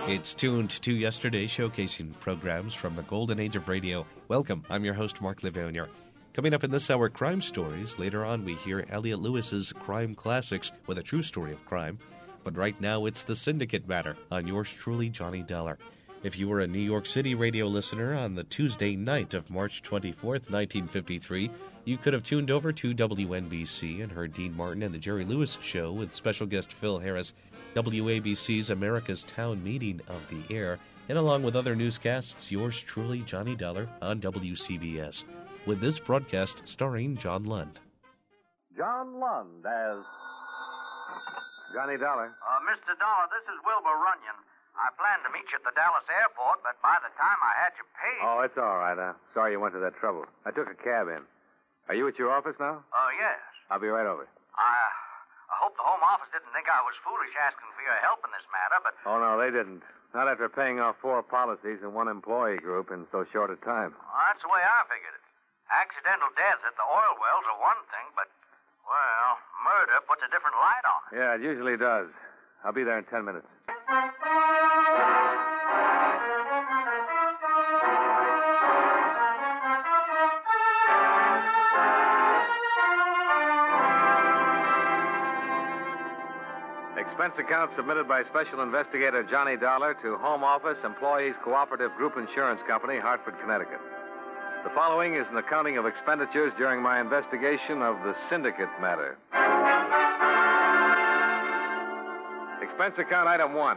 It's tuned to yesterday, showcasing programs from the golden age of radio. Welcome, I'm your host, Mark Levanier. Coming up in this hour, crime stories. Later on, we hear Elliot Lewis's Crime Classics with a true story of crime. But right now, it's the Syndicate Matter on yours truly, Johnny Dollar. If you were a New York City radio listener on the Tuesday night of March 24th, 1953, you could have tuned over to WNBC and heard Dean Martin and the Jerry Lewis Show with special guest Phil Harris, WABC's America's Town Meeting of the Air, and along with other newscasts, yours truly, Johnny Dollar, on WCBS, with this broadcast starring John Lund. John Lund as Johnny Dollar. Mr. Dollar, this is Wilbur Runyon. I planned to meet you at the Dallas airport, but by the time I had you paid... Oh, it's all right. Sorry you went to that trouble. I took a cab in. Are you at your office now? Yes. I'll be right over. I hope the Home Office didn't think I was foolish asking for your help in this matter, but... Oh, no, they didn't. Not after paying off 4 policies in one employee group in so short a time. Well, that's the way I figured it. Accidental deaths at the oil wells are one thing, but, well, murder puts a different light on it. Yeah, it usually does. I'll be there in 10 minutes. Expense account submitted by Special Investigator Johnny Dollar to Home Office, Employees Cooperative Group Insurance Company, Hartford, Connecticut. The following is an accounting of expenditures during my investigation of the Syndicate Matter. Expense account item 1,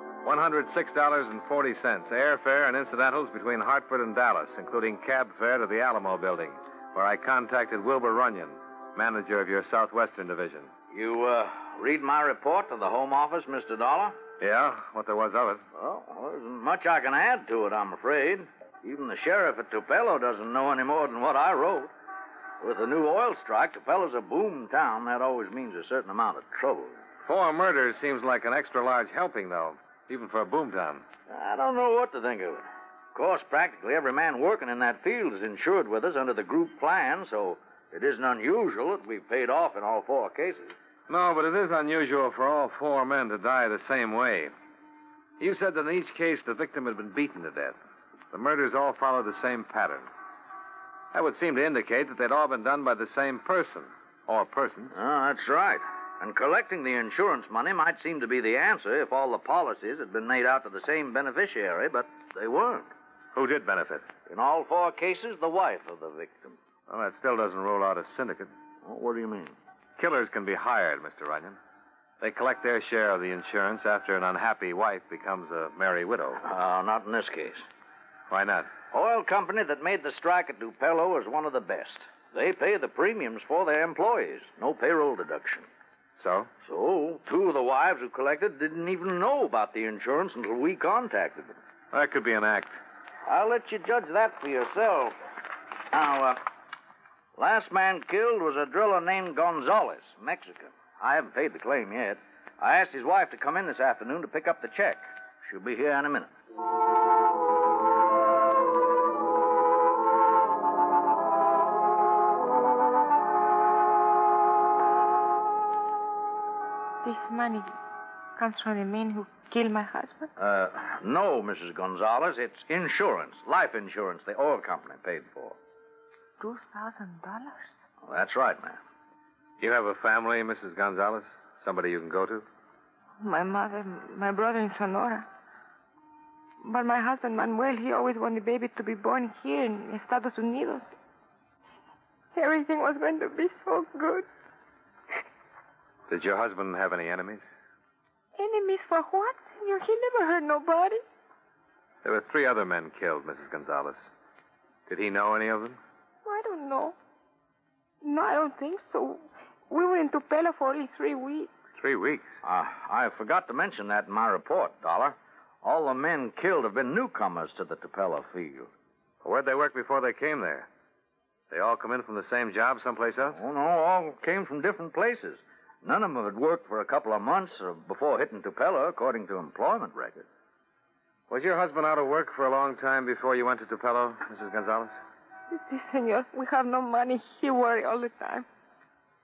$106.40, airfare and incidentals between Hartford and Dallas, including cab fare to the Alamo Building, where I contacted Wilbur Runyon, manager of your Southwestern Division. You, read my report to the Home Office, Mr. Dollar? Yeah, what there was of it. Well, there isn't much I can add to it, I'm afraid. Even the sheriff at Tupelo doesn't know any more than what I wrote. With the new oil strike, Tupelo's a boom town. That always means a certain amount of trouble. 4 murders seems like an extra large helping, though, even for a boomtown. I don't know what to think of it. Of course, practically every man working in that field is insured with us under the group plan, so it isn't unusual that we've paid off in all 4 cases. No, but it is unusual for all 4 men to die the same way. You said that in each case the victim had been beaten to death. The murders all followed the same pattern. That would seem to indicate that they'd all been done by the same person, or persons. Oh, that's right. And collecting the insurance money might seem to be the answer if all the policies had been made out to the same beneficiary, but they weren't. Who did benefit? In all 4 cases, the wife of the victim. Well, that still doesn't rule out a syndicate. Well, what do you mean? Killers can be hired, Mr. Runyon. They collect their share of the insurance after an unhappy wife becomes a merry widow. Not in this case. Why not? Oil company that made the strike at Tupelo is one of the best. They pay the premiums for their employees. No payroll deduction. So? So, 2 of the wives who collected didn't even know about the insurance until we contacted them. That could be an act. I'll let you judge that for yourself. Now, last man killed was a driller named Gonzalez, Mexican. I haven't paid the claim yet. I asked his wife to come in this afternoon to pick up the check. She'll be here in a minute. This money comes from the men who killed my husband? No, Mrs. Gonzalez. It's insurance, life insurance the oil company paid for. $2,000? Well, that's right, ma'am. You have a family, Mrs. Gonzalez? Somebody you can go to? My mother, my brother in Sonora. But my husband, Manuel, he always wanted the baby to be born here in Estados Unidos. Everything was going to be so good. Did your husband have any enemies? Enemies for what, senor? He never hurt nobody. There were 3 other men killed, Mrs. Gonzalez. Did he know any of them? I don't know. No, I don't think so. We were in Tupelo for only 3 weeks. 3 weeks? I forgot to mention that in my report, Dollar. All the men killed have been newcomers to the Tupelo field. Where'd they work before they came there? They all come in from the same job someplace else? Oh, no, all came from different places. None of them had worked for a couple of months before hitting Tupelo, according to employment records. Was your husband out of work for a long time before you went to Tupelo, Mrs. Gonzalez? Senor, we have no money. He worry all the time.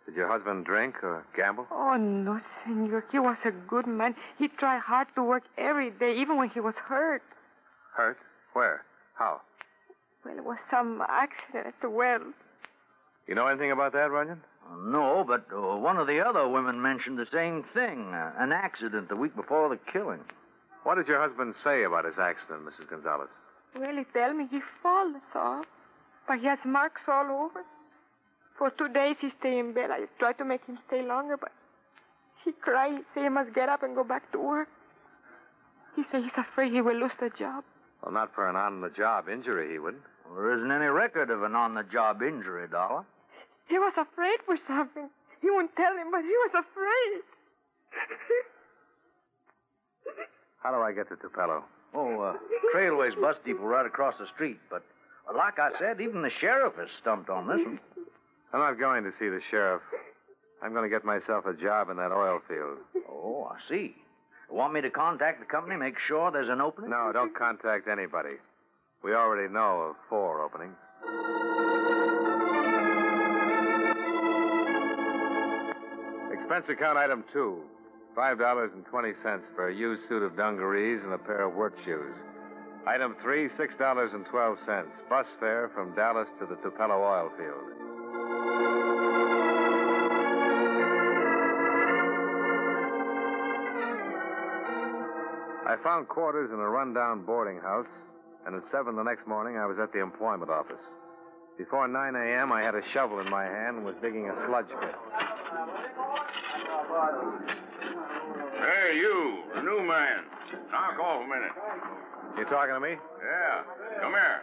Did your husband drink or gamble? Oh, no, senor. He was a good man. He tried hard to work every day, even when he was hurt. Hurt? Where? How? Well, it was some accident at the well. You know anything about that, Runyon? No, but one of the other women mentioned the same thing. An accident the week before the killing. What did your husband say about his accident, Mrs. Gonzalez? Well, he tell me he falls off, but he has marks all over. For 2 days he stay in bed. I tried to make him stay longer, but he cried. He say he must get up and go back to work. He say he's afraid he will lose the job. Well, not for an on-the-job injury, he wouldn't. There isn't any record of an on-the-job injury, Dollar. He was afraid for something. He won't tell him, but he was afraid. How do I get to Tupelo? Trailways bus depot right across the street. But like I said, even the sheriff is stumped on this one. I'm not going to see the sheriff. I'm going to get myself a job in that oil field. Oh, I see. Want me to contact the company, make sure there's an opening? No, don't contact anybody. We already know of 4 openings. Expense account item 2. $5.20 for a used suit of dungarees and a pair of work shoes. Item 3, $6.12. Bus fare from Dallas to the Tupelo oil field. I found quarters in a rundown boarding house, and at 7 the next morning, I was at the employment office. Before 9 a.m., I had a shovel in my hand and was digging a sludge pit. Hey, you, the new man. Knock off a minute. You talking to me? Yeah, come here.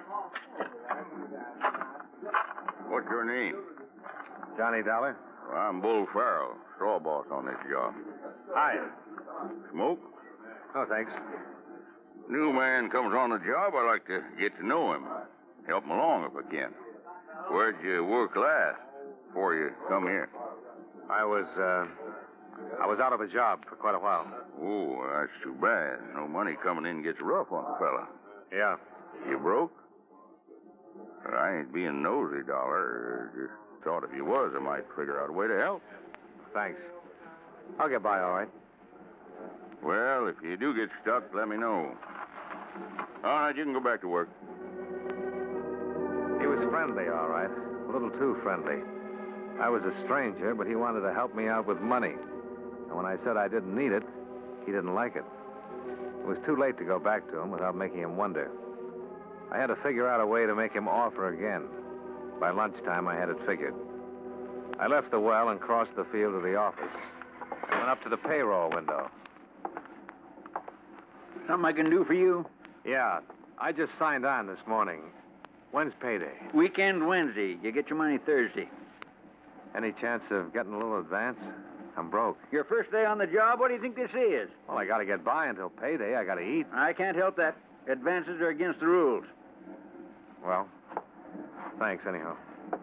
What's your name? Johnny Dollar? Well, I'm Bull Farrell, straw boss on this job. Hi. Smoke? Oh, thanks. New man comes on the job, I like to get to know him. Help him along if I can. Where'd you work last before you come here? I was out of a job for quite a while. Oh, that's too bad. No money coming in gets rough on a fella. Yeah. You broke? Well, I ain't being nosy, Dollar. Just thought if you was, I might figure out a way to help. Thanks. I'll get by all right. Well, if you do get stuck, let me know. All right, you can go back to work. He was friendly, all right. A little too friendly. I was a stranger, but he wanted to help me out with money. And when I said I didn't need it, he didn't like it. It was too late to go back to him without making him wonder. I had to figure out a way to make him offer again. By lunchtime, I had it figured. I left the well and crossed the field to the office. I went up to the payroll window. Something I can do for you? Yeah, I just signed on this morning. When's payday? Weekend Wednesday. You get your money Thursday. Any chance of getting a little advance? I'm broke. Your first day on the job, what do you think this is? Well, I gotta get by until payday. I gotta eat. I can't help that. Advances are against the rules. Well, thanks anyhow.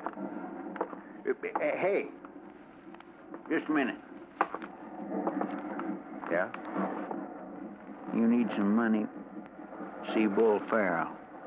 Hey, just a minute. Yeah? You need some money. See Bull Farrell.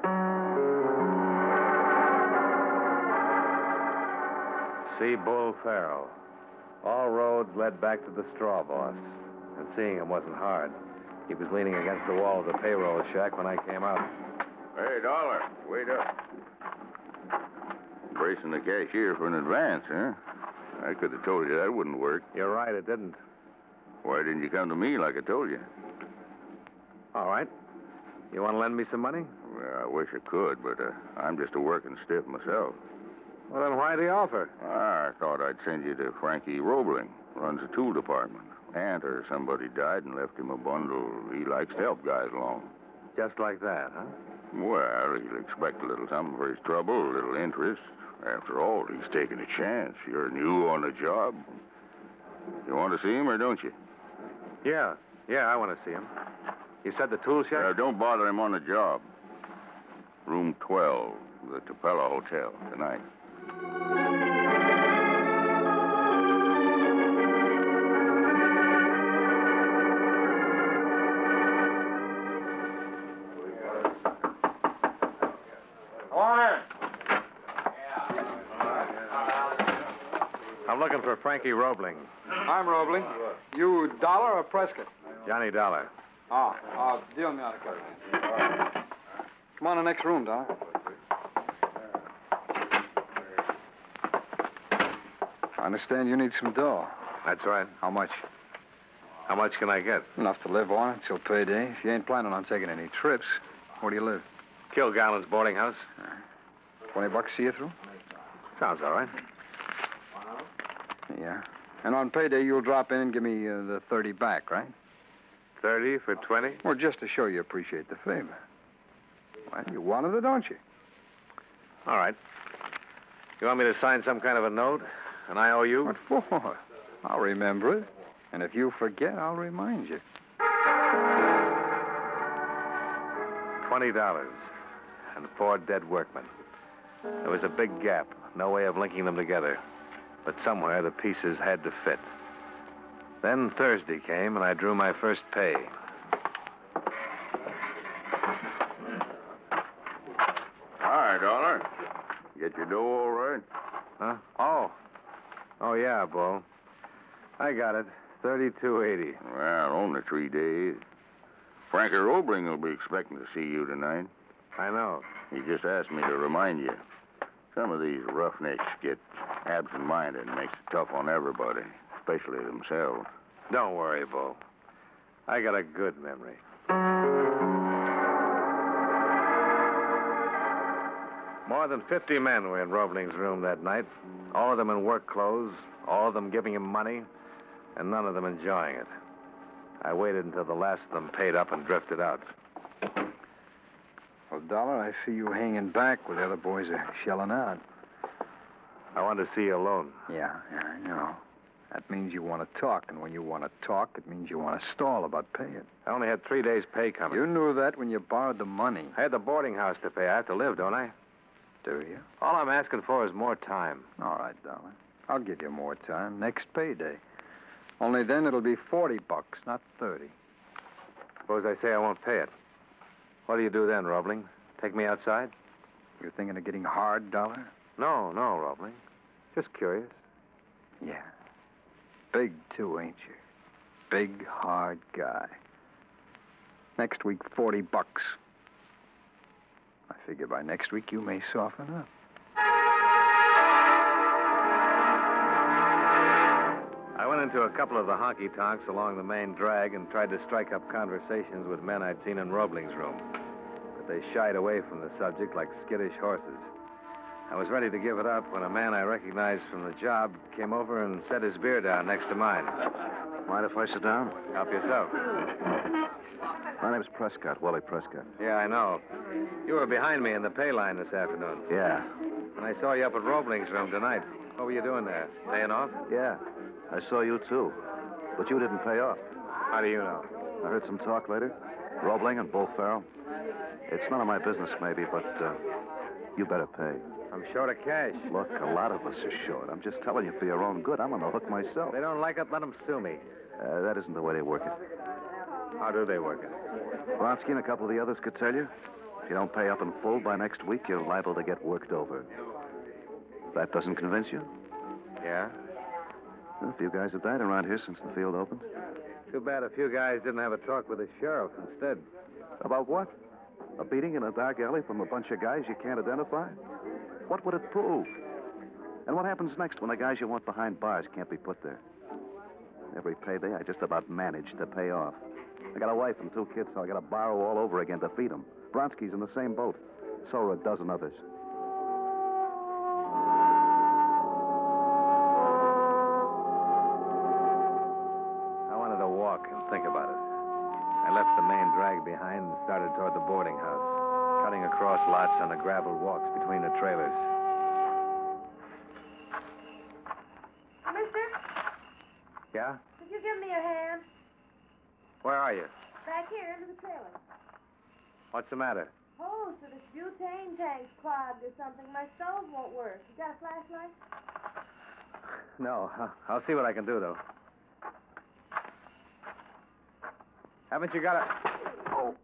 See Bull Farrell. All roads led back to the straw boss. And seeing him wasn't hard. He was leaning against the wall of the payroll shack when I came out. Hey, Dollar, wait up. Bracing the cashier for an advance, huh? I could have told you that wouldn't work. You're right, it didn't. Why didn't you come to me like I told you? All right. You want to lend me some money? Well, I wish I could, but I'm just a working stiff myself. Well, then why the offer? I thought I'd send you to Frankie Roebling. Runs a tool department. Aunt or somebody died and left him a bundle. He likes to help guys along. Just like that, huh? Well, he'll expect a little something for his trouble, a little interest. After all, he's taking a chance. You're new on the job. You want to see him or don't you? Yeah, I want to see him. You said the tool shack? Don't bother him on the job. Room 12, the Tupelo Hotel, tonight. I'm looking for Frankie Roebling. I'm Roebling. You Dollar or Prescott? Johnny Dollar. Deal me out a couple. Come on in the next room, Dollar. I understand you need some dough. That's right. How much? How much can I get? Enough to live on until payday. If you ain't planning on taking any trips, where do you live? Kilgallen's boarding house. $20 see you through? Sounds all right. Yeah. And on payday, you'll drop in and give me the 30 back, right? 30 for 20? Well, just to show you appreciate the favor. Well, you wanted it, don't you? All right. You want me to sign some kind of a note? An IOU? What for? I'll remember it. And if you forget, I'll remind you. $20 and 4 dead workmen. There was a big gap. No way of linking them together. But somewhere the pieces had to fit. Then Thursday came, and I drew my first pay. Hi, Dollar. Get your dough all right? Huh? Oh, yeah, Bo. I got it. $32.80. Well, only 3 days. Frankie Roebling will be expecting to see you tonight. I know. He just asked me to remind you. Some of these roughnecks get absent-minded and makes it tough on everybody, especially themselves. Don't worry, Bo. I got a good memory. More than 50 men were in Roebling's room that night. All of them in work clothes, all of them giving him money, and none of them enjoying it. I waited until the last of them paid up and drifted out. Well, Dollar, I see you hanging back where the other boys are shelling out. I want to see you alone. Yeah, I know. That means you want to talk, and when you want to talk, it means you want to stall about paying. I only had 3 days' pay coming. You knew that when you borrowed the money. I had the boarding house to pay. I have to live, don't I? Do you? All I'm asking for is more time. All right, Dollar. I'll give you more time. Next payday. Only then it'll be $40, not 30. Suppose I say I won't pay it. What do you do then, Roebling? Take me outside? You're thinking of getting hard, Dollar? No, Roebling. Just curious. Yeah. Big, too, ain't you? Big, hard guy. Next week, $40. I figure by next week you may soften up. I went into a couple of the honky-tonks along the main drag and tried to strike up conversations with men I'd seen in Roebling's room. But they shied away from the subject like skittish horses. I was ready to give it up when a man I recognized from the job came over and set his beer down next to mine. Mind if I sit down? Help yourself. My name's Prescott, Wally Prescott. Yeah, I know. You were behind me in the pay line this afternoon. Yeah. And I saw you up at Roebling's room tonight. What were you doing there? Paying off? Yeah. I saw you, too. But you didn't pay off. How do you know? I heard some talk later. Roebling and Bull Farrell. It's none of my business, maybe, but you better pay. I'm short of cash. Look, a lot of us are short. I'm just telling you for your own good. I'm on the hook myself. If they don't like it, let them sue me. That isn't the way they work it. How do they work it? Vronsky and a couple of the others could tell you. If you don't pay up in full by next week, you're liable to get worked over. That doesn't convince you? Yeah? A few guys have died around here since the field opened. Too bad a few guys didn't have a talk with the sheriff instead. About what? A beating in a dark alley from a bunch of guys you can't identify? What would it prove? And what happens next when the guys you want behind bars can't be put there? Every payday, I just about manage to pay off. I got a wife and 2 kids, so I got to borrow all over again to feed them. Vronsky's in the same boat. So are a dozen others. I wanted to walk and think about it. I left the main drag behind and started toward the boarding house, cutting across lots on the gravel walks between the trailers. Mister, Yeah? could you give me your hand? Where are you? Back here into the trailer. What's the matter? Oh, so this butane tank's clogged or something. My stove won't work. You got a flashlight? No. I'll see what I can do, though. Haven't you got a... Oh.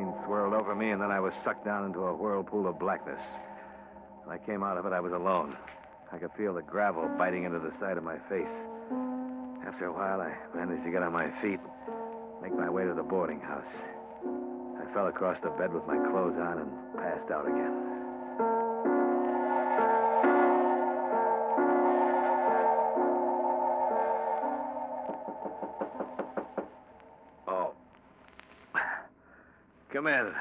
Screen swirled over me, and then I was sucked down into a whirlpool of blackness. When I came out of it, I was alone. I could feel the gravel biting into the side of my face. After a while, I managed to get on my feet, make my way to the boarding house. I fell across the bed with my clothes on and passed out again. Oh. Come in.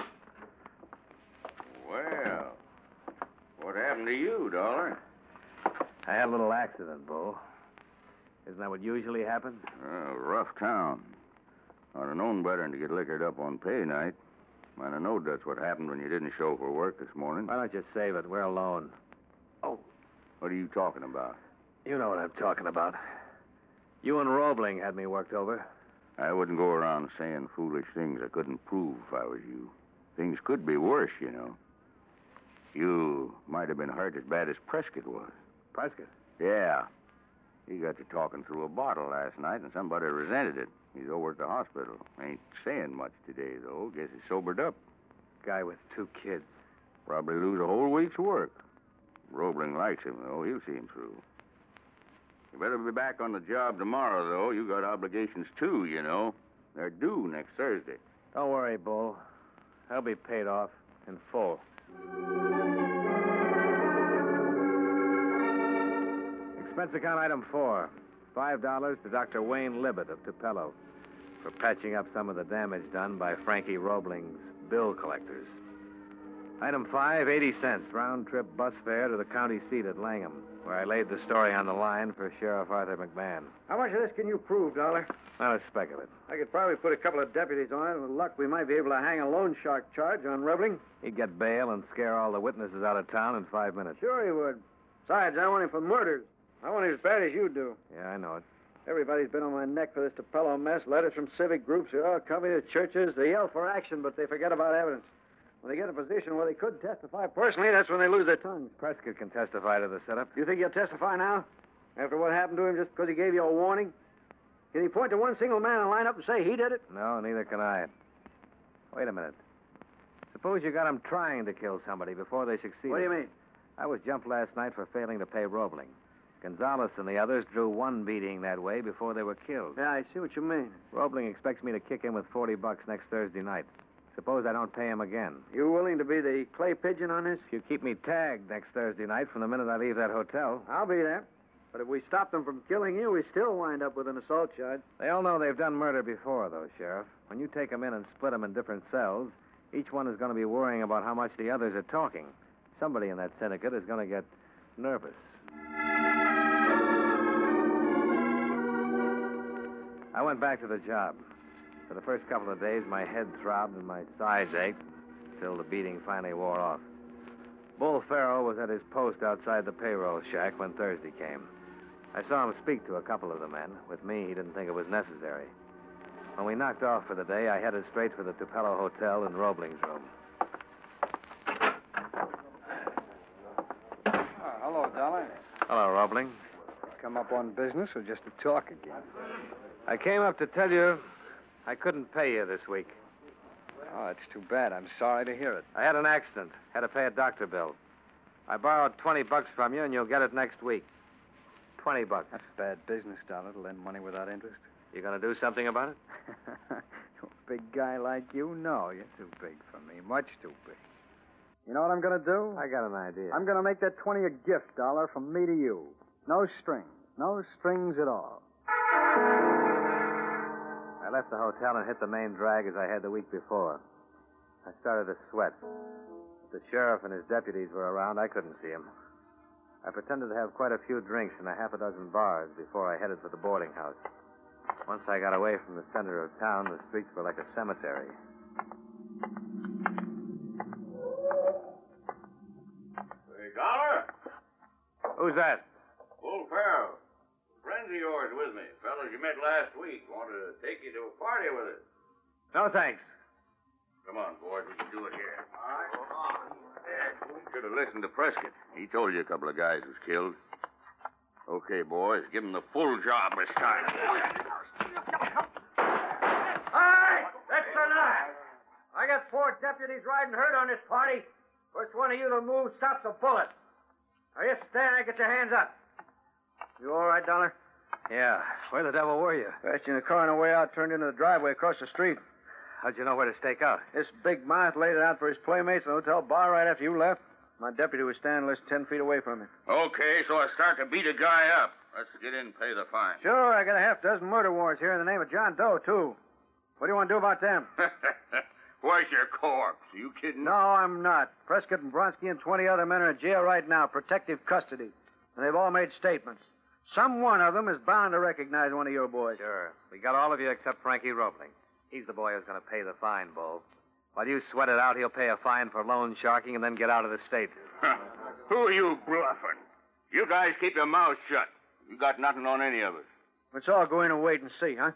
Well, what happened to you, Dollar? I had a little accident, Bo. Isn't that what usually happens? Rough town. I'd have known better than to get liquored up on pay night. Might have known that's what happened when you didn't show for work this morning. Why don't you save it? We're alone. Oh. What are you talking about? You know what I'm talking about. You and Roebling had me worked over. I wouldn't go around saying foolish things I couldn't prove if I was you. Things could be worse, you know. You might have been hurt as bad as Prescott was. Prescott? Yeah. He got to talking through a bottle last night, and somebody resented it. He's over at the hospital. Ain't saying much today, though. Guess he's sobered up. Guy with 2 kids. Probably lose a whole week's work. Roebling likes him, though. He'll see him through. You better be back on the job tomorrow, though. You got obligations, too, you know. They're due next Thursday. Don't worry, Bull. I'll be paid off in full. Expense account item 4. $5 to Dr. Wayne Libet of Tupelo for patching up some of the damage done by Frankie Roebling's bill collectors. Item 5, 80 cents, round-trip bus fare to the county seat at Langham, where I laid the story on the line for Sheriff Arthur McMahon. How much of this can you prove, Dollar? Not a speck of it. I could probably put a couple of deputies on it. With luck, we might be able to hang a loan shark charge on Roebling. He'd get bail and scare all the witnesses out of town in 5 minutes. Sure he would. Besides, I want him for murders. I want him as bad as you do. Yeah, I know it. Everybody's been on my neck for this Tupelo mess. Letters from civic groups. They all come to churches. They yell for action, but they forget about evidence. When they get in a position where they could testify personally, that's when they lose their tongues. Prescott can testify to the setup. You think he'll testify now? After what happened to him just because he gave you a warning? Can he point to one single man and line up and say he did it? No, neither can I. Wait a minute. Suppose you got him trying to kill somebody before they succeeded. What do you mean? I was jumped last night for failing to pay Roebling. Gonzalez and the others drew one beating that way before they were killed. Yeah, I see what you mean. Roebling expects me to kick him with $40 next Thursday night. Suppose I don't pay him again. You willing to be the clay pigeon on this? If you keep me tagged next Thursday night from the minute I leave that hotel. I'll be there. But if we stop them from killing you, we still wind up with an assault charge. They all know they've done murder before, though, Sheriff. When you take them in and split them in different cells, each one is going to be worrying about how much the others are talking. Somebody in that syndicate is going to get nervous. I went back to the job. For the first couple of days, my head throbbed and my sides ached until the beating finally wore off. Bull Farrow was at his post outside the payroll shack when Thursday came. I saw him speak to a couple of the men. With me, he didn't think it was necessary. When we knocked off for the day, I headed straight for the Tupelo Hotel in Roebling's room. Hello, Dollar. Hello, Roebling. Come up on business or just to talk again? I came up to tell you I couldn't pay you this week. Oh, it's too bad. I'm sorry to hear it. I had an accident. Had to pay a doctor bill. I borrowed $20 from you, and you'll get it next week. $20. That's bad business, Dollar, to lend money without interest. You going to do something about it? A big guy like you? No, you're too big for me. Much too big. You know what I'm going to do? I got an idea. I'm going to make that 20 a gift, Dollar, from me to you. No strings. No strings at all. I left the hotel and hit the main drag as I had the week before. I started to sweat. If the sheriff and his deputies were around, I couldn't see him. I pretended to have quite a few drinks in a half a dozen bars before I headed for the boarding house. Once I got away from the center of town, the streets were like a cemetery. Hey, Dollar? Who's that? Bull Farrow. Friends of yours with me. Fellas you met last week. Wanted to take you to a party with us. No, thanks. Come on, boys. We can do it here. All right. Should have listened to Prescott. He told you a couple of guys was killed. Okay, boys. Give them the full job this time. All right. That's enough. I got got 4 deputies riding herd on this party. First one of you to move stops a bullet. Now, you stand there, get your hands up. You all right, Dollar? Yeah. Where the devil were you? Passed you in the car on the way out, turned into the driveway across the street. How'd you know where to stake out? This big mouth laid it out for his playmates in the hotel bar right after you left. My deputy was standing less than 10 feet away from him. Okay, so I start to beat a guy up. Let's get in and pay the fine. Sure, I got a half-dozen murder warrants here in the name of John Doe, too. What do you want to do about them? Where's your corpse? Are you kidding? No, I'm not. Prescott and Bronsky and 20 other men are in jail right now, protective custody. And they've all made statements. Some one of them is bound to recognize one of your boys. Sure. We got all of you except Frankie Roebling. He's the boy who's going to pay the fine, Bull. While you sweat it out, he'll pay a fine for loan sharking and then get out of the state. Who are you bluffing? You guys keep your mouths shut. You got nothing on any of us. Let's all go in and wait and see, huh?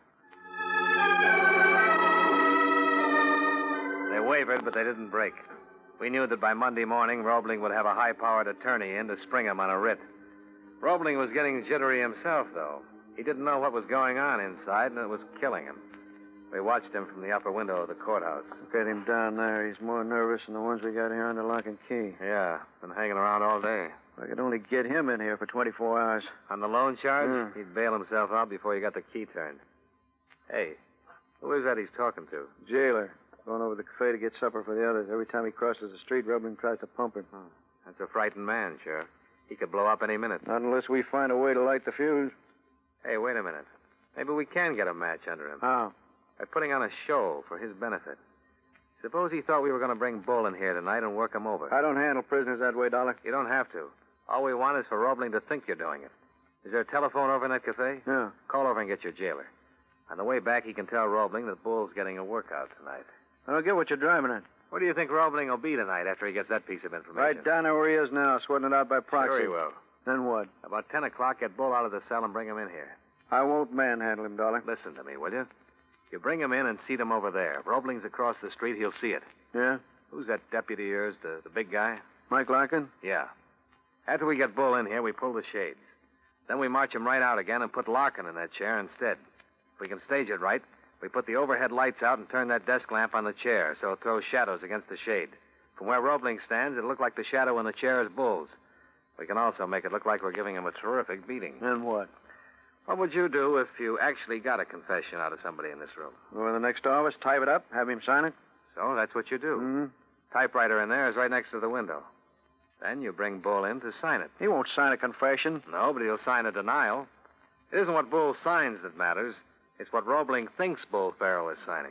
They wavered, but they didn't break. We knew that by Monday morning, Roebling would have a high-powered attorney in to spring him on a writ. Roebling was getting jittery himself, though. He didn't know what was going on inside, and it was killing him. We watched him from the upper window of the courthouse. Look at him down there. He's more nervous than the ones we got here under lock and key. Yeah, been hanging around all day. If I could only get him in here for 24 hours. On the loan charge? He'd bail himself out before he got the key turned. Hey, who is that he's talking to? Jailer. Going over to the cafe to get supper for the others. Every time he crosses the street, Roebling tries to pump him. That's a frightened man, Sheriff. He could blow up any minute. Not unless we find a way to light the fuse. Hey, wait a minute. Maybe we can get a match under him. How? By putting on a show for his benefit. Suppose he thought we were going to bring Bull in here tonight and work him over. I don't handle prisoners that way, Dollar. You don't have to. All we want is for Roebling to think you're doing it. Is there a telephone over in that cafe? Yeah. Call over and get your jailer. On the way back, he can tell Roebling that Bull's getting a workout tonight. I don't get what you're driving at. Where do you think Roebling will be tonight after he gets that piece of information? Right down there where he is now, sweating it out by proxy. Sure he will. Then what? About 10 o'clock, get Bull out of the cell and bring him in here. I won't manhandle him, Dollar. Listen to me, will you? You bring him in and seat him over there. If Roebling's across the street, he'll see it. Yeah? Who's that deputy of yours, the big guy? Mike Larkin? Yeah. After we get Bull in here, we pull the shades. Then we march him right out again and put Larkin in that chair instead. If we can stage it right, we put the overhead lights out and turn that desk lamp on the chair so it throws shadows against the shade. From where Roebling stands, it'll look like the shadow in the chair is Bull's. We can also make it look like we're giving him a terrific beating. Then what? What would you do if you actually got a confession out of somebody in this room? Go in the next office, type it up, have him sign it? So that's what you do. Mm-hmm. Typewriter in there is right next to the window. Then you bring Bull in to sign it. He won't sign a confession. No, but he'll sign a denial. It isn't what Bull signs that matters. It's what Roebling thinks Bull Farrell is signing.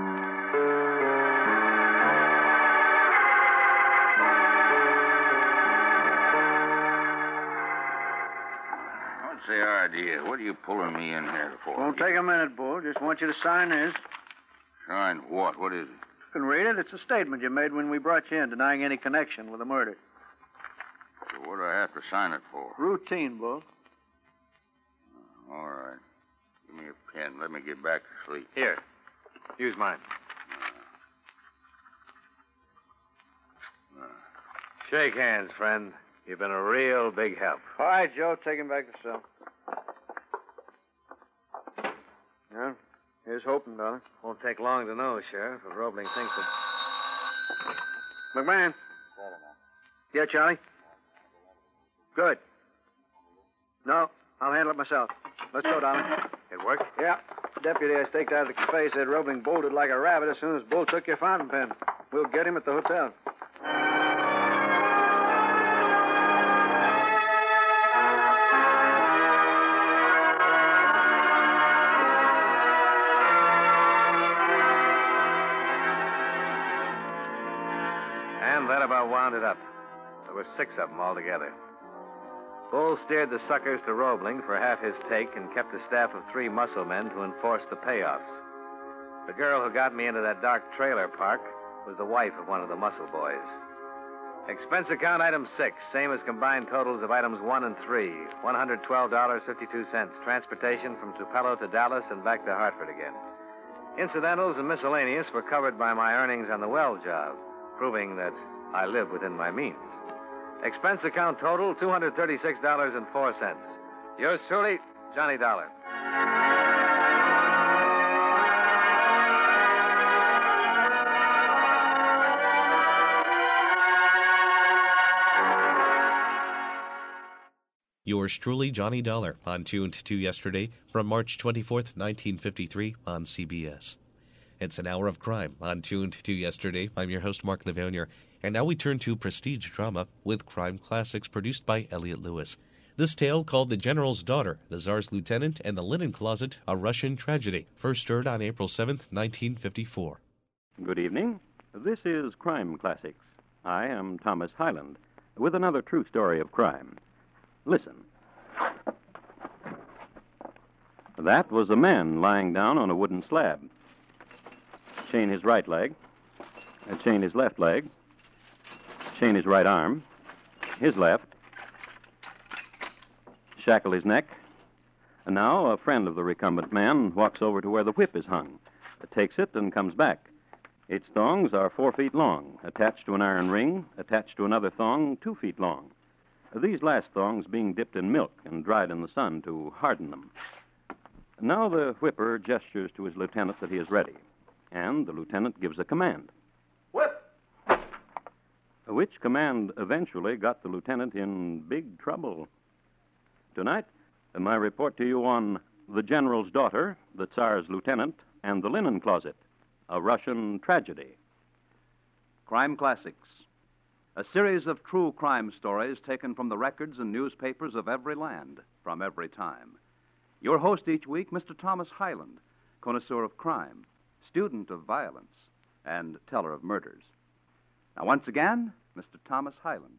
What's the idea? What are you pulling me in here for? Won't take a minute, Bull. Just want you to sign this. Sign what? What is it? You can read it. It's a statement you made when we brought you in, denying any connection with the murder. So what do I have to sign it for? Routine, Bull. All right. Give me a pen. Let me get back to sleep. Here. Use mine. Shake hands, friend. You've been a real big help. All right, Joe. Take him back to cell. Yeah. Here's hoping, Dollar. Won't take long to know, Sheriff, if Roebling thinks that... McMahon. Yeah, Charlie? Good. No, I'll handle it myself. Let's go, darling. It worked? Yeah. The deputy I staked out of the cafe said Roebling bolted like a rabbit as soon as Bull took your fountain pen. We'll get him at the hotel. And that about wound it up. There were 6 of them altogether. Bull steered the suckers to Roebling for half his take and kept a staff of 3 muscle men to enforce the payoffs. The girl who got me into that dark trailer park was the wife of one of the muscle boys. Expense account item 6, same as combined totals of items 1 and 3, $112.52. Transportation from Tupelo to Dallas and back to Hartford again. Incidentals and miscellaneous were covered by my earnings on the well job, proving that I live within my means. Expense account total, $236.04. Yours truly, Johnny Dollar. Yours truly, Johnny Dollar, on Tuned to Yesterday from March 24th, 1953 on CBS. It's an hour of crime on Tuned to Yesterday. I'm your host, Mark Livonier. And now we turn to prestige drama with Crime Classics produced by Elliot Lewis. This tale, called The General's Daughter, the Tsar's Lieutenant, and the Linen Closet, a Russian Tragedy, first aired on April 7th, 1954. Good evening. This is Crime Classics. I am Thomas Hyland with another true story of crime. Listen. That was a man lying down on a wooden slab. Chain his right leg, chain his left leg, chain his right arm, his left, shackle his neck. And now a friend of the recumbent man walks over to where the whip is hung, takes it, and comes back. Its thongs are 4 feet long, attached to an iron ring, attached to another thong 2 feet long. These last thongs being dipped in milk and dried in the sun to harden them. Now the whipper gestures to his lieutenant that he is ready, and the lieutenant gives a command. Whip! Which command eventually got the lieutenant in big trouble. Tonight, my report to you on The General's Daughter, the Tsar's Lieutenant, and the Linen Closet, a Russian Tragedy. Crime Classics, a series of true crime stories taken from the records and newspapers of every land, from every time. Your host each week, Mr. Thomas Hyland, connoisseur of crime, student of violence, and teller of murders. Now, once again, Mr. Thomas Hyland.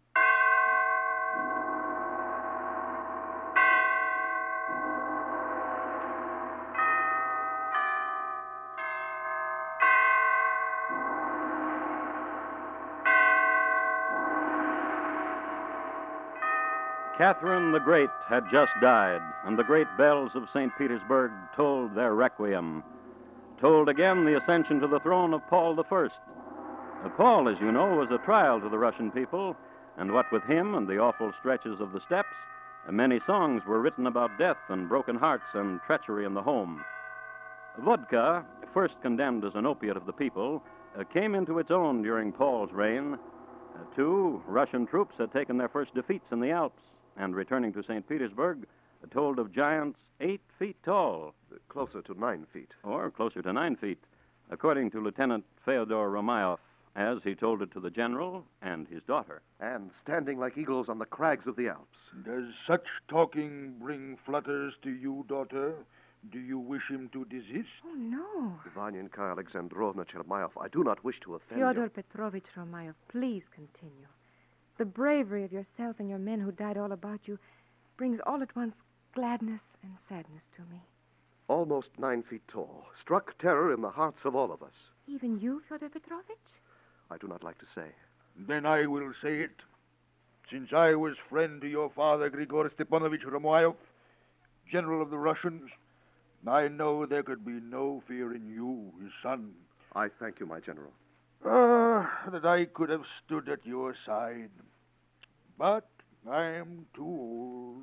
Catherine the Great had just died, and the great bells of St. Petersburg tolled their requiem, tolled again the ascension to the throne of Paul I. Paul, as you know, was a trial to the Russian people, and what with him and the awful stretches of the steppes, many songs were written about death and broken hearts and treachery in the home. Vodka, first condemned as an opiate of the people, came into its own during Paul's reign. Too, Russian troops had taken their first defeats in the Alps, and returning to St. Petersburg, told of giants 8 feet tall. Closer to 9 feet. Or closer to 9 feet, according to Lieutenant Fyodor Romayev, as he told it to the general and his daughter. And standing like eagles on the crags of the Alps. Does such talking bring flutters to you, daughter? Do you wish him to desist? Oh, no. Vanyanka Alexandrovna Chermayev, I do not wish to offend Fyodor you. Petrovich Romayev, please continue. The bravery of yourself and your men who died all about you brings all at once gladness and sadness to me. Almost 9 feet tall, struck terror in the hearts of all of us. Even you, Fyodor Petrovich? I do not like to say. Then I will say it. Since I was friend to your father, Grigor Stepanovich Romayev, general of the Russians, I know there could be no fear in you, his son. I thank you, my general. That I could have stood at your side. But I am too old.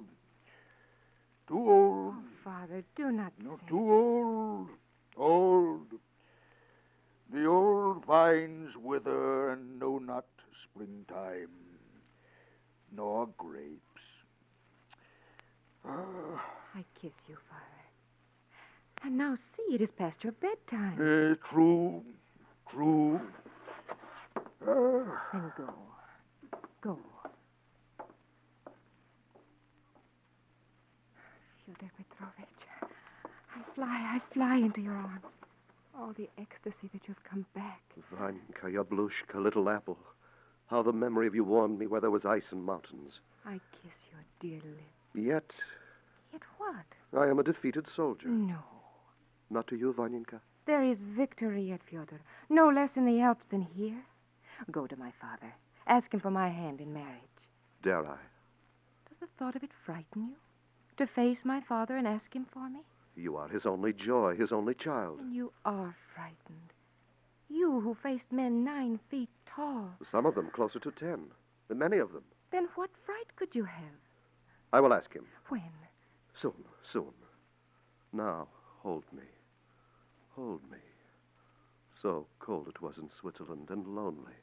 Too old. Oh, Father, do not No, say. too old. Old. The old vines wither and know not springtime, nor grapes. I kiss you, Father. And now see, it is past your bedtime. True. True. Then go. Go. Fyodor Petrovich, I fly into your arms. All the ecstasy that you've come back. Vanyanka, Yablushka, little apple. How the memory of you warmed me where there was ice and mountains. I kiss your dear lips. Yet, Yet what? I am a defeated soldier. No. Not to you, Vanyanka? There is victory yet, Fyodor. No less in the Alps than here. Go to my father. Ask him for my hand in marriage. Dare I? Does the thought of it frighten you? To face my father and ask him for me? You are his only joy, his only child. And you are frightened. You who faced men 9 feet tall. Some of them closer to 10. Many of them. Then what fright could you have? I will ask him. When? Soon, soon. Now, hold me. Hold me. So cold it was in Switzerland and lonely.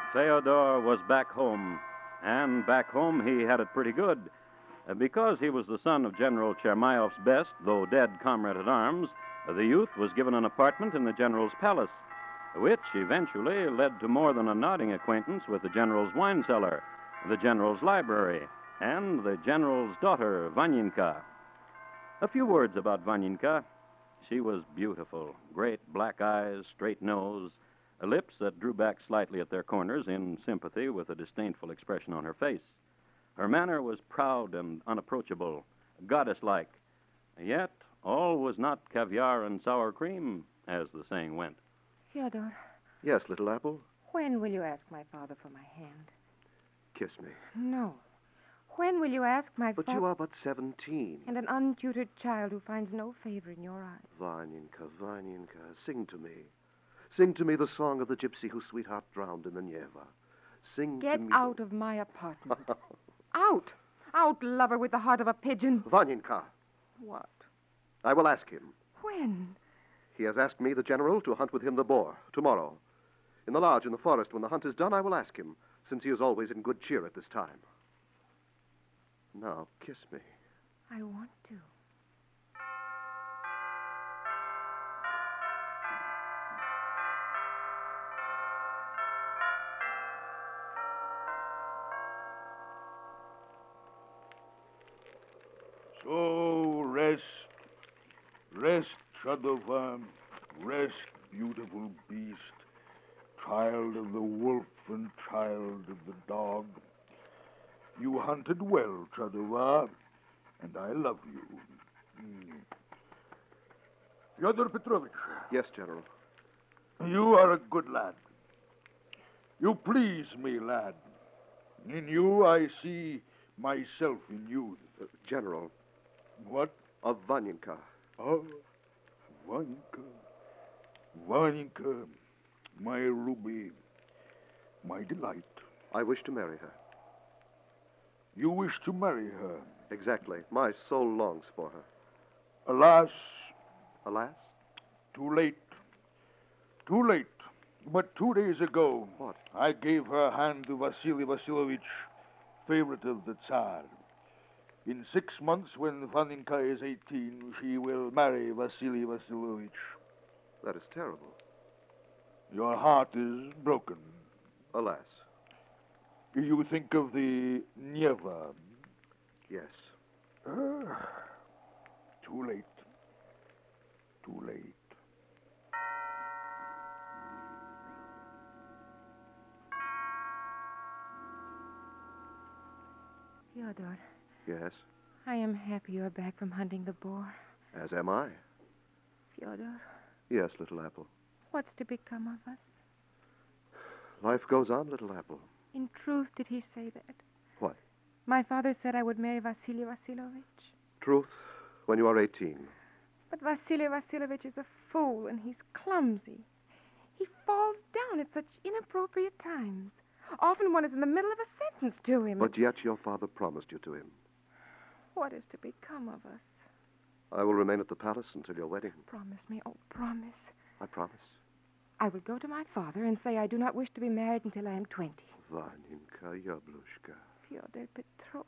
Fyodor was back home, and back home he had it pretty good. Because he was the son of General Chermayov's best, though dead, comrade-at-arms, the youth was given an apartment in the general's palace, which eventually led to more than a nodding acquaintance with the general's wine cellar, the general's library, and the general's daughter, Vanyinka. A few words about Vanyinka. She was beautiful. Great black eyes, straight nose, lips that drew back slightly at their corners in sympathy with a disdainful expression on her face. Her manner was proud and unapproachable, goddess-like. Yet all was not caviar and sour cream, as the saying went. Fyodor, Yes, little apple? when will you ask my father for my hand? Kiss me. No. When will you ask my But father... you are but 17. And an untutored child who finds no favor in your eyes. Vanyinka, Vanyinka, sing to me. Sing to me the song of the gypsy whose sweetheart drowned in the Neva. Sing Get to me... out of my apartment. Out! Out, lover with the heart of a pigeon. Vanyinka, What? I will ask him. When? He has asked me, the general, to hunt with him the boar, tomorrow. In the lodge in the forest, when the hunt is done, I will ask him, since he is always in good cheer at this time. Now, kiss me. I want to. So rest, rest, Shadowfarm, rest, beautiful beast, child of the wolf and child of the dog. You hunted well, Chadovar, and I love you. Fyodor Petrovich. Yes, General. You are a good lad. You please me, lad. In you I see myself in youth. General. What? Of Vanyinka. Oh, Vanyinka. Vanyinka, my ruby, my delight. I wish to marry her. You wish to marry her? Exactly. My soul longs for her. Alas. Alas? Too late. Too late. But 2 days ago... What? I gave her hand to Vasily Vasilovich, favorite of the Tsar. In 6 months, when Vaninka is 18, she will marry Vasily Vasilovich. That is terrible. Your heart is broken. Alas. You think of the Neva? Yes. Too late. Too late. Fyodor. Yes? I am happy you are back from hunting the boar. As am I. Fyodor. Yes, little apple. What's to become of us? Life goes on, little apple. In truth, did he say that? What? My father said I would marry Vasily Vasilovich. Truth, when you are 18. But Vasily Vasilovich is a fool, and he's clumsy. He falls down at such inappropriate times. Often one is in the middle of a sentence to him. But yet your father promised you to him. What is to become of us? I will remain at the palace until your wedding. Promise me, oh, promise. I promise. I will go to my father and say I do not wish to be married until I am 20. Vaninka Yablushka. Fyodor Petrovich.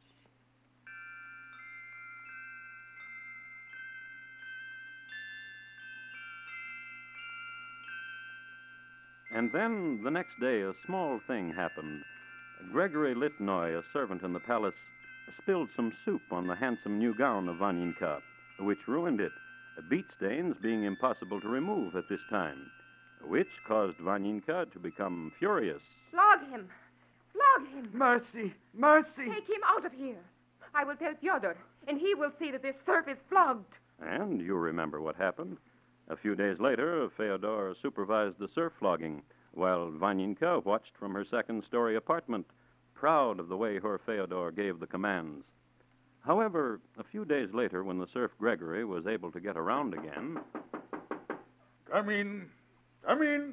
And then, the next day, a small thing happened. Gregory Litnoy, a servant in the palace, spilled some soup on the handsome new gown of Vaninka, which ruined it, beet stains being impossible to remove at this time, which caused Vaninka to become furious. Flog him! Flog him! Mercy! Mercy! Take him out of here. I will tell Fyodor, and he will see that this serf is flogged. And you remember what happened. A few days later, Fyodor supervised the surf flogging, while Vaninka watched from her second-story apartment, proud of the way her Fyodor gave the commands. However, a few days later, when the serf Gregory was able to get around again... Come in. Come in.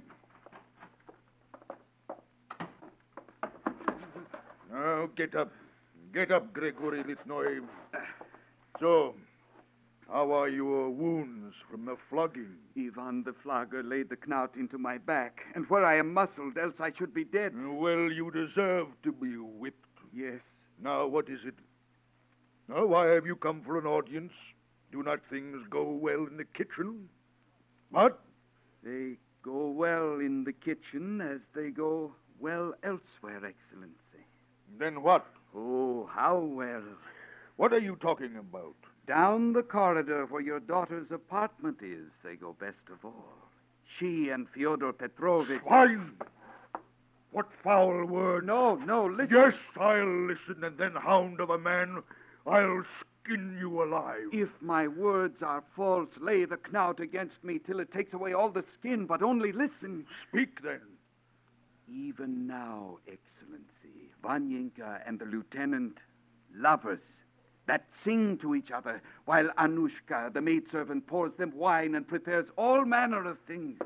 Now, get up. Get up, Gregory Litnoy. So, How are your wounds from the flogging? Ivan the flogger laid the knout into my back, and where I am muscled, else I should be dead. Well, you deserve to be whipped. Yes. Now, what is it? Now, why have you come for an audience? Do not things go well in the kitchen? What? They go well in the kitchen as they go well elsewhere, Excellency. Then what? Oh, how well. What are you talking about? Down the corridor where your daughter's apartment is, they go best of all. She and Fyodor Petrovich... Swine! What foul word? No, listen. Yes, I'll listen, and then, hound of a man, I'll skin you alive. If my words are false, lay the knout against me till it takes away all the skin, but only listen. Speak, then. Even now, Excellency, Vanyenka and the lieutenant, lovers, that sing to each other, while Anushka, the maidservant, pours them wine and prepares all manner of things.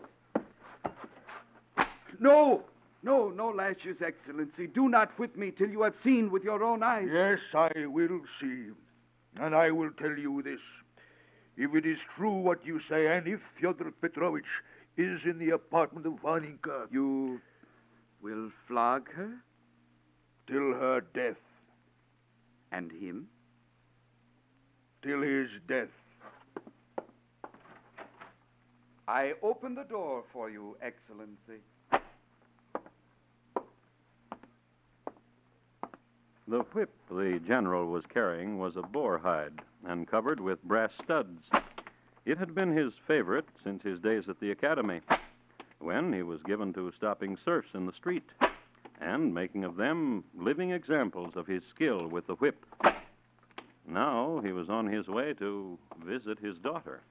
No lashes, Excellency. Do not whip me till you have seen with your own eyes. Yes, I will see. And I will tell you this. If it is true what you say, and if Fyodor Petrovich is in the apartment of Vanyenka... You will flog her? Till her death. And him? Till his death. I open the door for you, Excellency. The whip the general was carrying was of boar hide and covered with brass studs. It had been his favorite since his days at the academy, when he was given to stopping serfs in the street and making of them living examples of his skill with the whip. Now he was on his way to visit his daughter.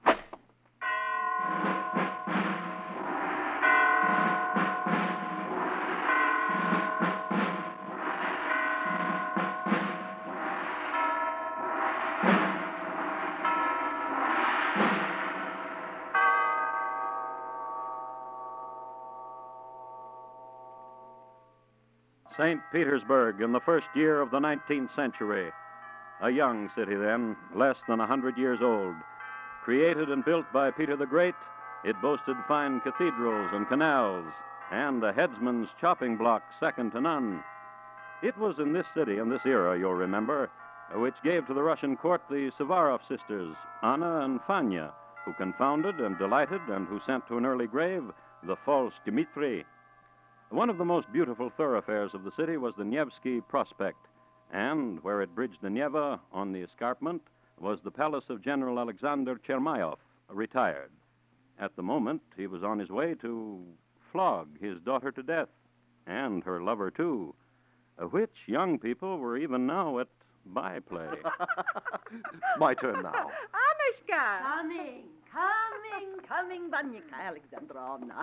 St. Petersburg in the first year of the 19th century. A young city then, less than 100 years old. Created and built by Peter the Great, it boasted fine cathedrals and canals, and a headsman's chopping block second to none. It was in this city, in this era, you'll remember, which gave to the Russian court the Suvarov sisters, Anna and Fanya, who confounded and delighted and who sent to an early grave the false Dmitri. One of the most beautiful thoroughfares of the city was the Nevsky Prospect, and where it bridged the Neva on the escarpment was the palace of General Alexander Chermayov, retired. At the moment, he was on his way to flog his daughter to death, and her lover, too, which young people were even now at byplay. My turn now. Anushka! Coming, Vanyenka Alexandrovna.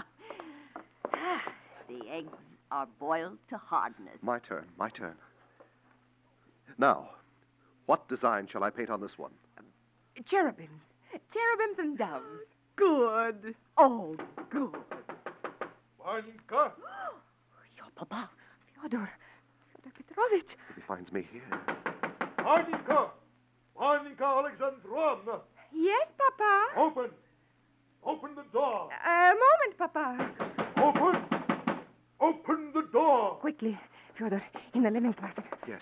The eggs are boiled to hardness. My turn. Now, what design shall I paint on this one? Cherubims and doves. Good. Oh, good. Vanyenka? Your papa, Fyodor Petrovich. If he finds me here. Vanyenka Alexandrovna. Yes, Papa. Open the door. A moment, Papa. Open the door. Quickly, Fyodor, in the linen closet. Yes.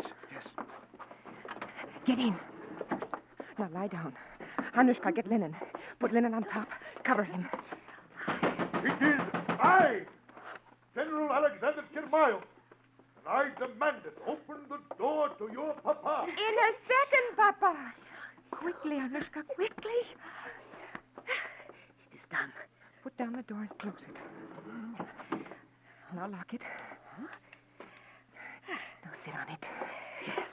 Get in. Now lie down. Anushka, get linen. Put linen on top. Cover him. It is I, General Alexander Chermayev, and I demand it. Open the door to your papa. In a second, Papa. Quickly, Anushka, quickly. It is done. Put down the door and close it. Now lock it. Now sit on it. Yes.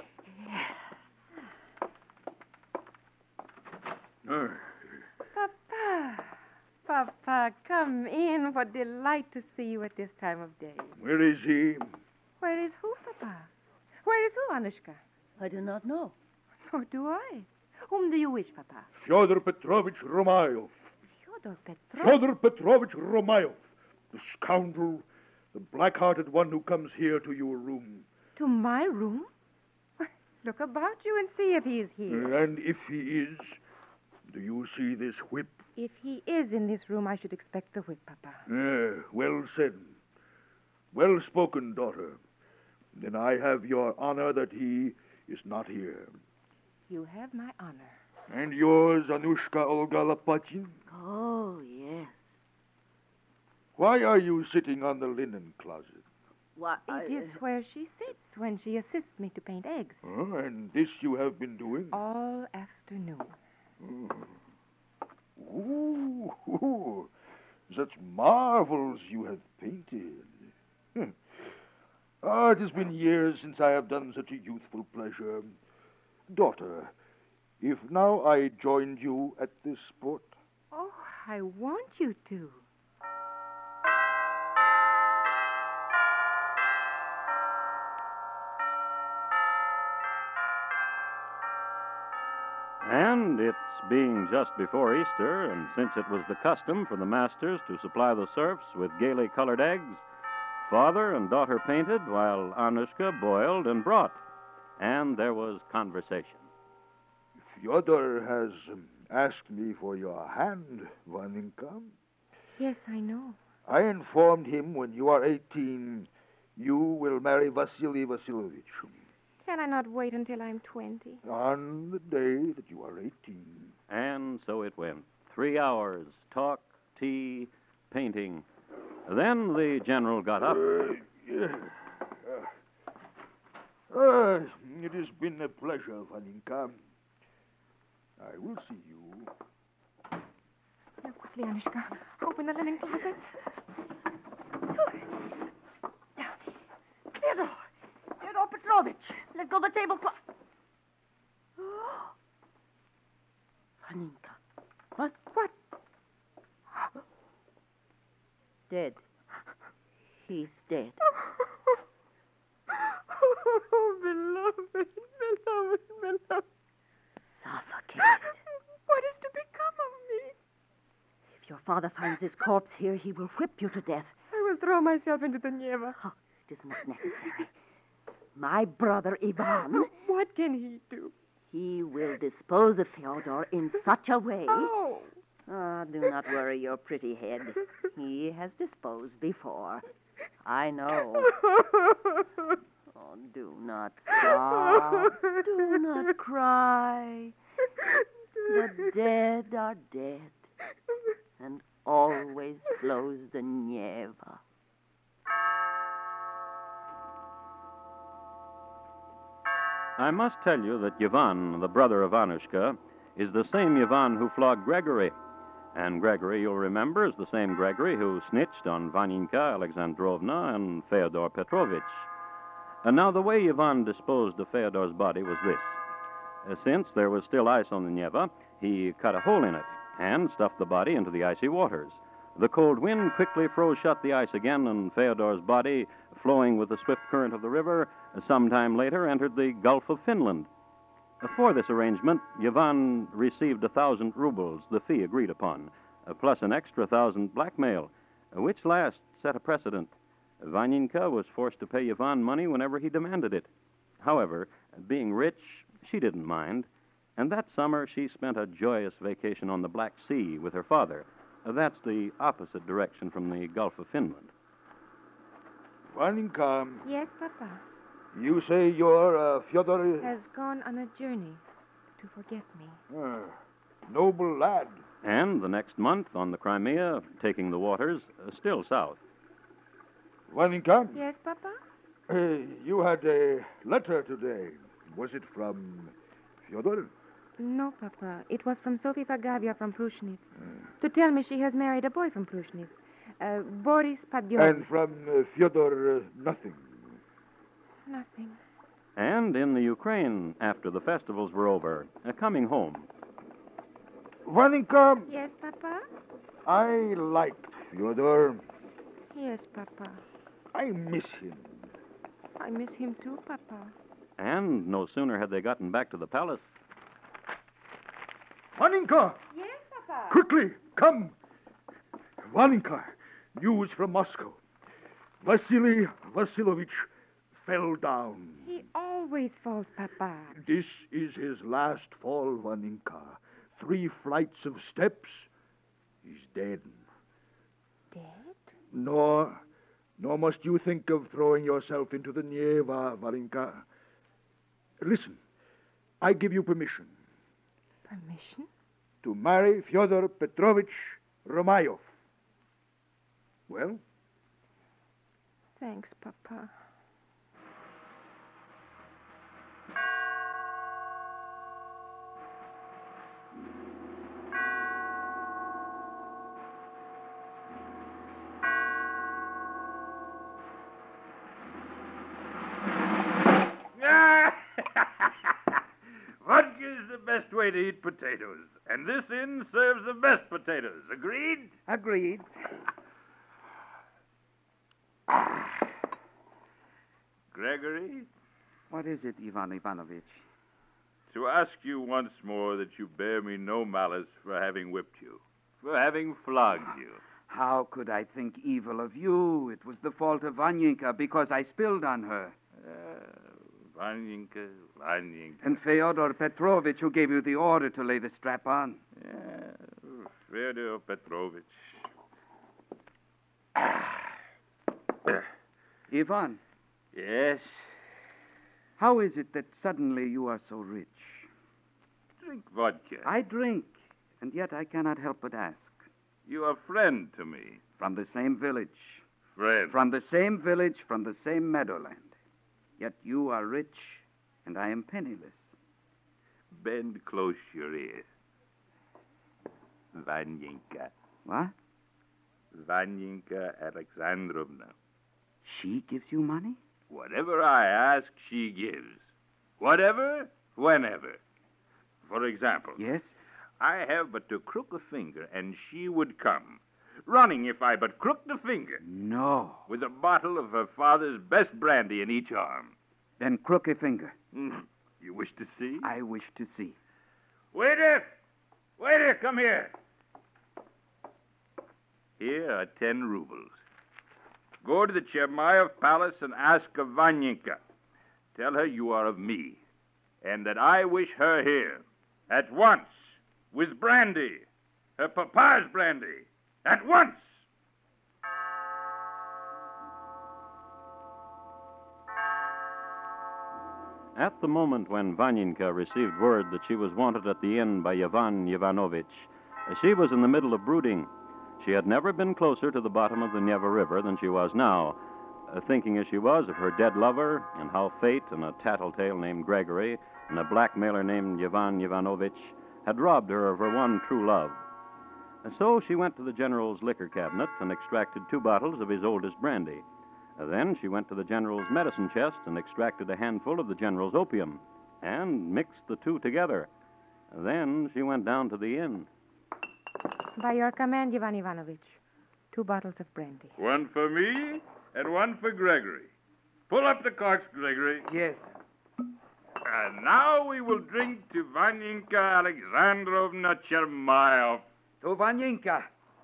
Papa, come in. What delight to see you at this time of day. Where is he? Where is who, Papa? Where is who, Anushka? I do not know. Nor do I. Whom do you wish, Papa? Fyodor Petrovich Romayev. Fyodor Petrovich Romayev, the scoundrel, the black-hearted one who comes here to your room. To my room? Look about you and see if he is here. And if he is, Do you see this whip? If he is in this room, I should expect the whip, Papa. Well said. Well spoken, daughter. Then I have your honor that he is not here. You have my honor. And yours, Anushka Olga Lopatkin? Oh, yes. Why are you sitting on the linen closet? Why, It is where she sits when she assists me to paint eggs. And this you have been doing? All afternoon. Ooh, such marvels you have painted. It has been years since I have done such a youthful pleasure. Daughter, if now I joined you at this sport? Oh, I want you to. And it's being just before Easter, and since it was the custom for the masters to supply the serfs with gaily colored eggs, father and daughter painted while Anushka boiled and brought. And there was conversation. Fyodor has asked me for your hand, Vaninka. Yes, I know. I informed him when you are 18, you will marry Vasily Vasilovich. Can I not wait until I'm 20? On the day that you are 18. And so it went. 3 hours, talk, tea, painting. Then the general got up. It has been a pleasure, Vaninka. I will see you. Now, quickly, Anushka. Open the linen closet. Fyodor Petrovich, let go the tablecloth. Vaninka. What? What? Dead. He's dead. Oh, beloved. Suffocated. What is to become of me? If your father finds this corpse here, he will whip you to death. I will throw myself into the Neva. Oh, it is not necessary. My brother Ivan. What can he do? He will dispose of Fyodor in such a way. Oh. Ah, do not worry your pretty head. He has disposed before. I know. Oh, do not sob. Do not cry. The dead are dead. And always flows the Neva. I must tell you that Ivan, the brother of Anushka, is the same Ivan who flogged Gregory. And Gregory, you'll remember, is the same Gregory who snitched on Vaninka Alexandrovna and Fyodor Petrovich. And now the way Ivan disposed of Fyodor's body was this. Since there was still ice on the Neva, he cut a hole in it and stuffed the body into the icy waters. The cold wind quickly froze shut the ice again, and Fyodor's body, flowing with the swift current of the river, some time later entered the Gulf of Finland. For this arrangement, Ivan received 1,000 rubles, the fee agreed upon, plus an extra 1,000 blackmail, which last set a precedent. Vaninka was forced to pay Ivan money whenever he demanded it. However, being rich, she didn't mind, and that summer she spent a joyous vacation on the Black Sea with her father. That's the opposite direction from the Gulf of Finland. Vaninka, Yes, Papa. you say your Fyodor... Has gone on a journey to forget me. Noble lad. And the next month, on the Crimea, taking the waters, still south. Vaninka? Yes, Papa? You had a letter today. Was it from Fyodor? No, Papa. It was from Sophie Fagavia from Prushnitz. To tell me she has married a boy from Prushnitz. Boris Padyov. And from Fyodor, nothing. Nothing. And in the Ukraine, after the festivals were over, coming home. Vaninka, Yes, Papa? I liked Fyodor. Yes, Papa. I miss him. I miss him too, Papa. And no sooner had they gotten back to the palace. Vaninka! Yes, Papa? Quickly, come! Vaninka, news from Moscow. Vasily Vasilovich fell down. He always falls, Papa. This is his last fall, Vaninka. 3 flights of steps, he's dead. Dead? Nor must you think of throwing yourself into the Neva, Varenka. Listen, I give you permission. Permission? To marry Fyodor Petrovich Romayov. Well? Thanks, Papa. Vodka is the best way to eat potatoes, and this inn serves the best potatoes. Agreed? Agreed. Gregory? What is it, Ivan Ivanovich? To ask you once more that you bear me no malice for having whipped you, for having flogged you. How could I think evil of you? It was the fault of Vanyenka because I spilled on her. Vanyenka. And Fyodor Petrovich, who gave you the order to lay the strap on. Fyodor Petrovich. Ivan. Yes? How is it that suddenly you are so rich? Drink vodka. I drink, and yet I cannot help but ask. You are a friend to me. From the same village. Friend. From the same village, from the same meadowland. Yet you are rich, and I am penniless. Bend close your ear. Vanyenka. What? Vanyenka Alexandrovna. She gives you money? Whatever I ask, she gives. Whatever, whenever. For example. Yes? I have but to crook a finger, and she would come. Running if I but crook the finger. No. With a bottle of her father's best brandy in each arm. Then crook a finger. You wish to see? I wish to see. Waiter! Waiter, come here. Here are 10 rubles. Go to the Chermayev Palace and ask of Vanyenka. Tell her you are of me, and that I wish her here, at once, with brandy, her papa's brandy, at once! At the moment when Vanyenka received word that she was wanted at the inn by Ivan Ivanovich, she was in the middle of brooding. She had never been closer to the bottom of the Neva River than she was now, thinking as she was of her dead lover and how fate and a tattletale named Gregory and a blackmailer named Ivan Ivanovich had robbed her of her one true love. And so she went to the general's liquor cabinet and extracted 2 bottles of his oldest brandy. Then she went to the general's medicine chest and extracted a handful of the general's opium and mixed the 2 together. Then she went down to the inn. By your command, Ivan Ivanovich. 2 bottles of brandy. 1 for me and 1 for Gregory. Pull up the corks, Gregory. Yes. And now we will drink to Vanyenka Alexandrovna Chermayev. To Vanyenka.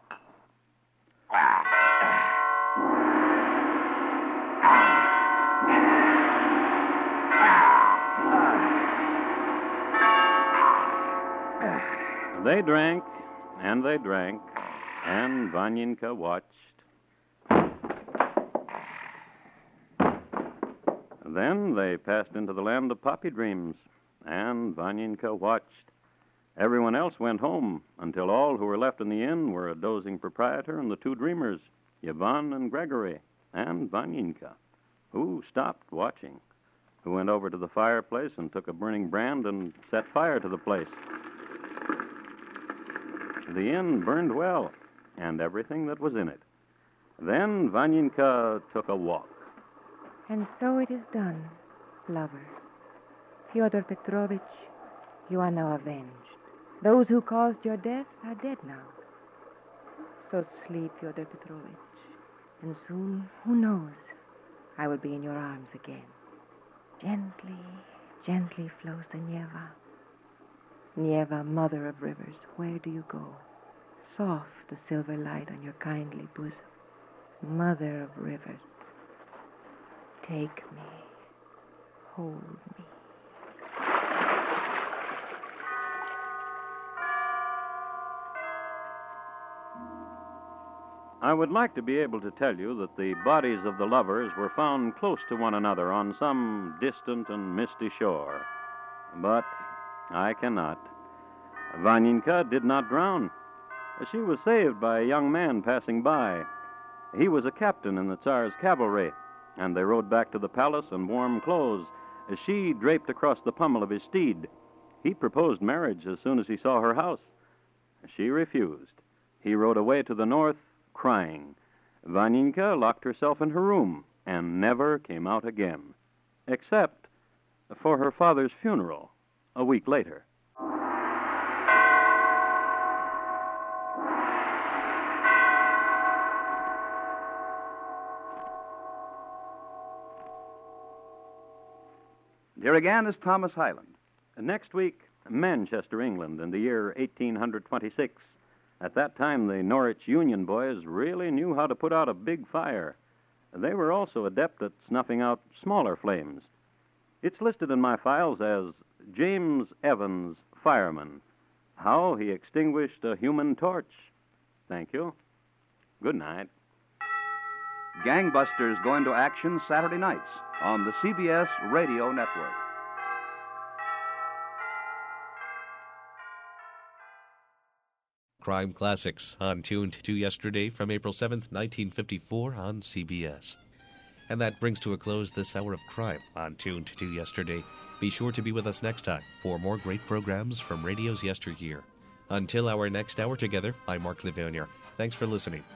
They drank, and they drank, and Vanyenka watched. Then they passed into the land of poppy dreams, and Vanyenka watched. Everyone else went home until all who were left in the inn were a dozing proprietor and the 2 dreamers, Ivan and Gregory, and Vanyenka, who stopped watching, who went over to the fireplace and took a burning brand and set fire to the place. The inn burned well, and everything that was in it. Then Vanyenka took a walk. And so it is done, lover. Fyodor Petrovich, you are now avenged. Those who caused your death are dead now. So sleep, Fyodor Petrovich. And soon, who knows, I will be in your arms again. Gently, gently flows the Neva. Neva, mother of rivers, where do you go? Soft the silver light on your kindly bosom. Mother of rivers, take me, hold me. I would like to be able to tell you that the bodies of the lovers were found close to one another on some distant and misty shore. But I cannot. Vanyinka did not drown. She was saved by a young man passing by. He was a captain in the Tsar's cavalry, and they rode back to the palace in warm clothes as she draped across the pommel of his steed. He proposed marriage as soon as he saw her house. She refused. He rode away to the north, crying. Vanyinka locked herself in her room and never came out again, except for her father's funeral a week later. Here again is Thomas Hyland. Next week, Manchester, England, in the year 1826. At that time, the Norwich Union boys really knew how to put out a big fire. They were also adept at snuffing out smaller flames. It's listed in my files as James Evans, fireman. How he extinguished a human torch. Thank you. Good night. Gangbusters go into action Saturday nights on the CBS Radio Network. Crime Classics on Tuned to Yesterday from April 7th, 1954 on CBS. And that brings to a close this hour of crime on Tuned to Yesterday. Be sure to be with us next time for more great programs from radio's yesteryear. Until our next hour together, I'm Mark Livonia. Thanks for listening.